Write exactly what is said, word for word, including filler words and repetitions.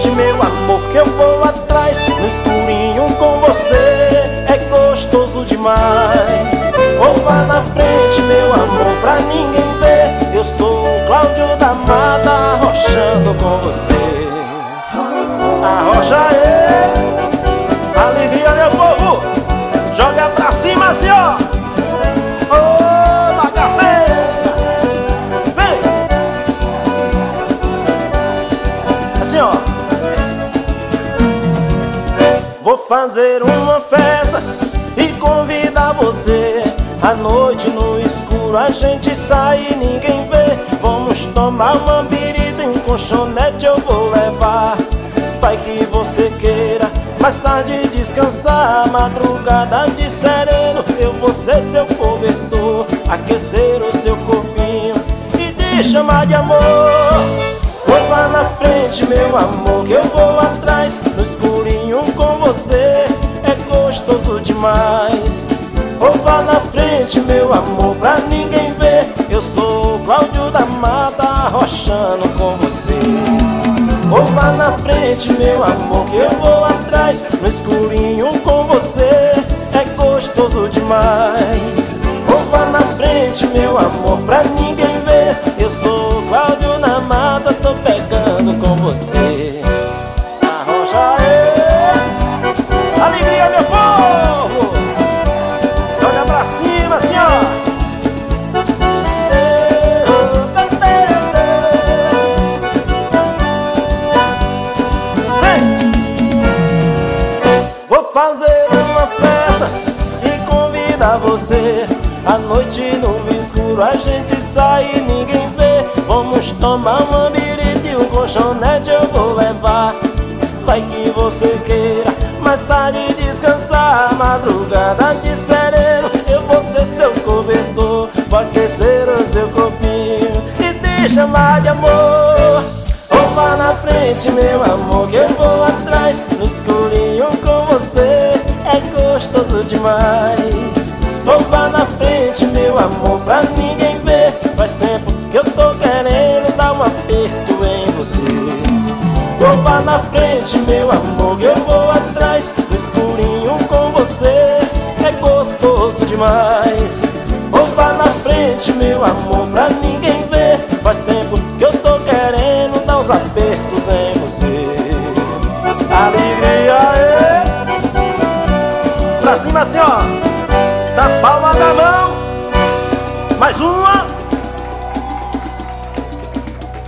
frente, meu amor, que eu vou atrás. No escurinho com você é gostoso demais. Ou vá na frente, meu amor, pra ninguém ver. Eu sou o Cláudio da Mata, arrochando com você. Arrocha aí, alegria, meu povo. Joga pra cima assim, ó. Ô, bagaceira, vem. Assim, ó. Vou fazer uma festa e convidar você. À noite no escuro a gente sai e ninguém vê. Vamos tomar uma birita e um colchonete eu vou levar. Vai que você queira mais tarde descansar. Madrugada de sereno eu vou ser seu cobertor, aquecer o seu corpinho e te chamar de amor. Vou lá na frente, meu amor, que eu vou atrás. No escurinho com você é gostoso demais. Vou lá na frente, meu amor, pra ninguém ver. Eu sou o Cláudio da Mata, arrochando com você. Vou lá na frente, meu amor, que eu vou atrás. No escurinho com você é gostoso demais. Vou lá na frente, meu amor, pra ninguém ver. Eu sou o Cláudio da Mata, tô pegando com você. Arrocha aí, alegria, meu povo. Joga pra cima, assim, ó. Fazer uma festa e convidar você. À noite no escuro a gente sai e ninguém vê. Vamos tomar uma birita e um colchonete eu vou levar. Vai que você queira mais tarde descansar. Madrugada de sereno eu vou ser seu cobertor, vou aquecer o seu corpinho e te chamar de amor. Vou lá na frente, meu amor, que eu vou atrás. No escurinho com você é gostoso demais. Vou lá na frente, meu amor, pra ninguém ver. Faz tempo que eu tô querendo dar um aperto em você. Vou lá na frente, meu amor, que eu vou atrás. No escurinho com você é gostoso demais. Vou lá na frente, meu amor, pra ninguém ver. Faz tempo